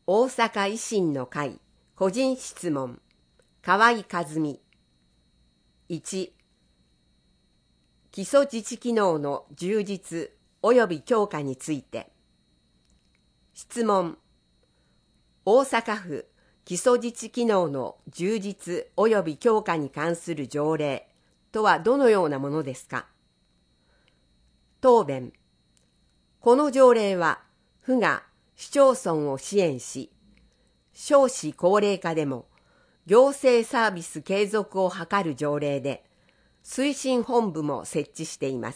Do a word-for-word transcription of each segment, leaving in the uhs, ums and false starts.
大阪維新の会個人質問河合和美。いち、基礎自治機能の充実及び強化について。質問。大阪府基礎自治機能の充実及び強化に関する条例とはどのようなものですか。答弁。この条例は府が市町村を支援し、少子高齢化でも行政サービス継続を図る条例で、推進本部も設置しています。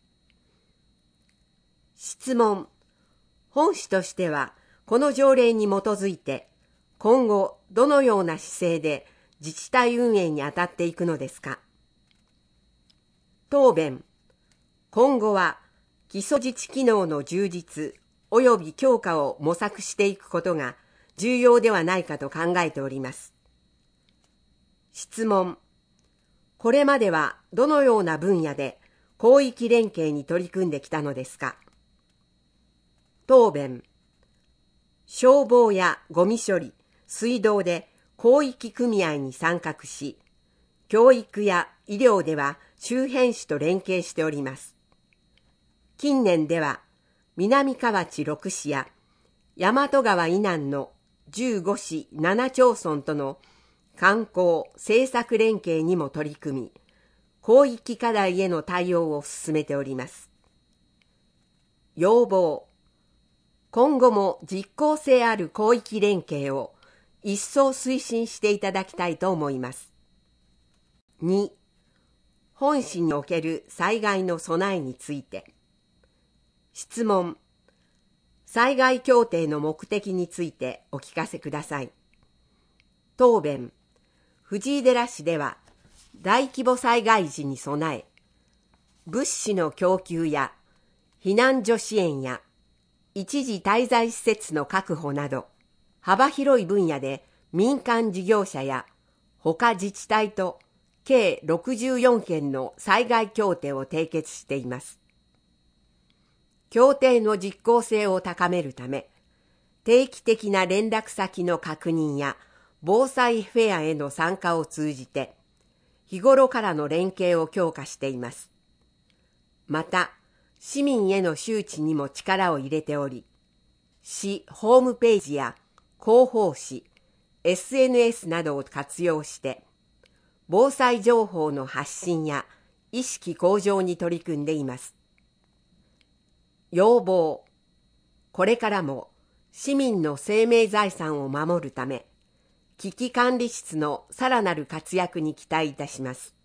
質問。本市としては、この条例に基づいて、今後どのような姿勢で自治体運営に当たっていくのですか。答弁。今後は基礎自治機能の充実及び強化を模索していくことが重要ではないかと考えております。質問。これまではどのような分野で広域連携に取り組んできたのですか。答弁。消防やゴミ処理、水道で広域組合に参画し、教育や医療では周辺市と連携しております。近年では南河内ろく市や大和川以南のじゅうご市なな町村との観光・政策連携にも取り組み、広域課題への対応を進めております。要望。今後も実効性ある広域連携を一層推進していただきたいと思います。に、本市における災害の備えについて。質問。災害協定の目的についてお聞かせください。答弁。藤井寺市では大規模災害時に備え、物資の供給や避難所支援や一時滞在施設の確保など、幅広い分野で民間事業者や他自治体と計ろくじゅうよんけんの災害協定を締結しています。協定の実効性を高めるため、定期的な連絡先の確認や防災フェアへの参加を通じて、日頃からの連携を強化しています。また、市民への周知にも力を入れており、市ホームページや広報誌、エスエヌエス などを活用して、防災情報の発信や意識向上に取り組んでいます。要望。これからも市民の生命財産を守るため、危機管理室のさらなる活躍に期待いたします。